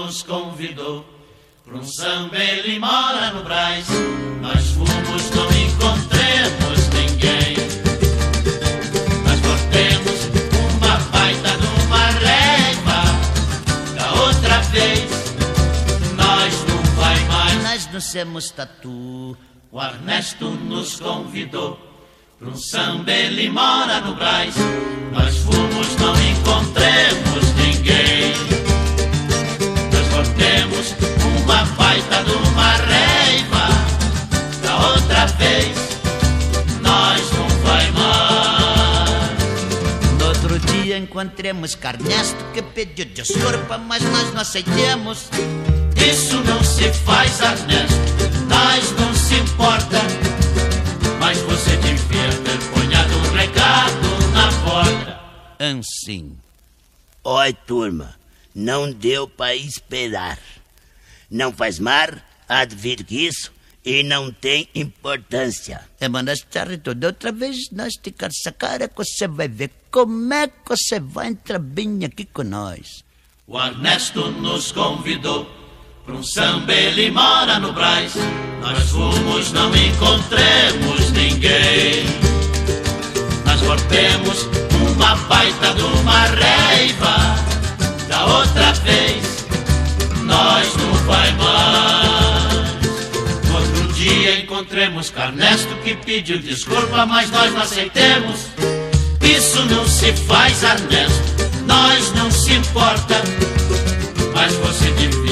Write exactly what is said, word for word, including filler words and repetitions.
nos convidou pra um samba, ele mora no Brás. Nós fomos, não encontremos ninguém. Nós voltemos uma baita de uma raiva. Da outra vez nós não vai mais. Nós não somos tatu. O Ernesto nos convidou pra um samba, ele mora no Brás. Nós fomos, não encontremos ninguém. Nós voltemos uma baita de uma raiva. Da outra vez nós não vai mais. No outro dia encontremos Ernesto, que pediu desculpa, mas nós não aceitamos. Isso não se faz, Ernesto, nós não se importa. Mas você devia ter ponhado um recado na porta. Assim. Oi, turma, não deu para esperar. Não faz mal, advir que isso, e não tem importância. É, mas nós toda outra vez nós te essa cara que você vai ver como é que você vai entrar bem aqui com nós. O Ernesto nos convidou pra um samba, ele mora no Brás. Nós fomos, não encontremos ninguém. Nós voltemos uma baita de uma raiva. Da outra vez nós não vai mais. No outro dia encontremos Ernesto, que pediu desculpa, mas nós não aceitemos. Isso não se faz, Ernesto, nós não se importa. Mas você devia